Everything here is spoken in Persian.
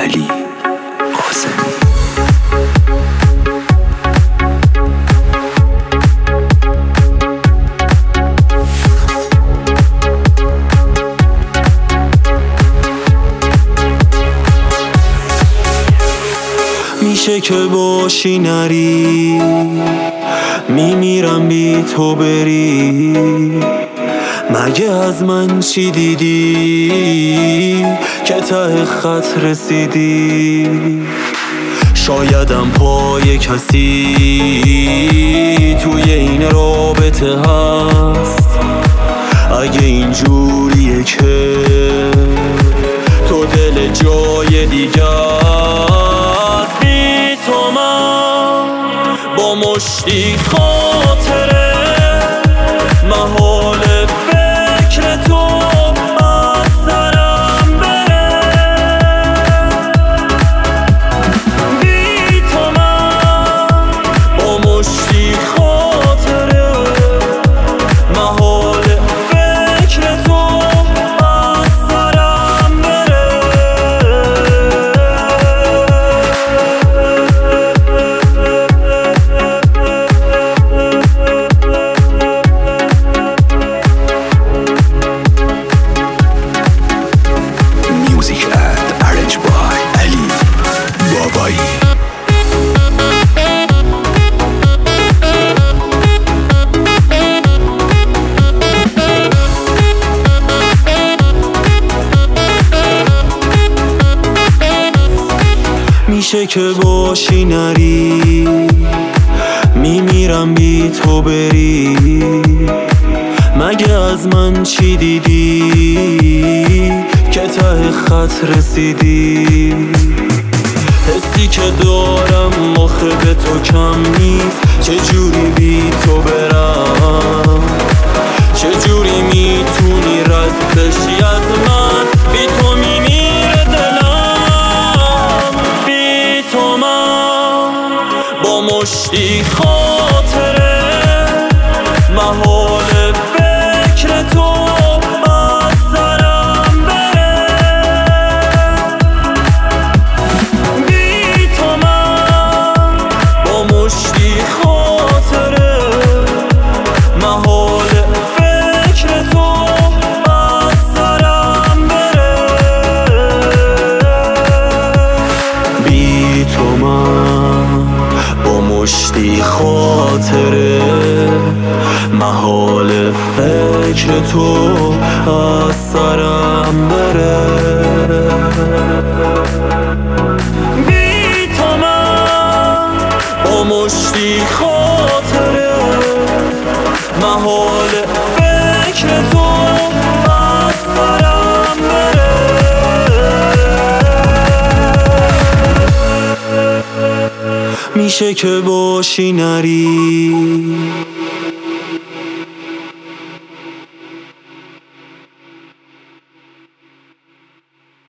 علی قاسمی. میشه که باشی نری، میمیرم بی تو بری. مگه از من چی دیدی که ته خط رسیدی؟ شایدم پای کسی توی این رابطه هست. اگه اینجوریه که تو دل جای دیگه است، بی تو من با مشتی خاطره محال فکر تو از سرم بره. بی تو من با مشتی خاطره محال فکر تو از سرم بره. Music and arranged by Ali Babai. میشه که باشی نری، میمیرم بی تو بری. مگه از من چی دیدی که ته خط رسیدی؟ حسی که دارم آخه به تو کم نیست. چجوری بی تو برم؟ چجوری میتونی رد بشی از من؟ بی تو میمیره دلم. بی تو من با مشتی خاطره محال فکر تو از سرم بره. بی تو من با مشتی خاطره محال فکر تو از سرم بره. بی تو من با مشتی خاطره محال فکر تو از سرم بره. بی تو من با مشتی خاطره محال فکر تو از سرم بره. میشه که باشی نری،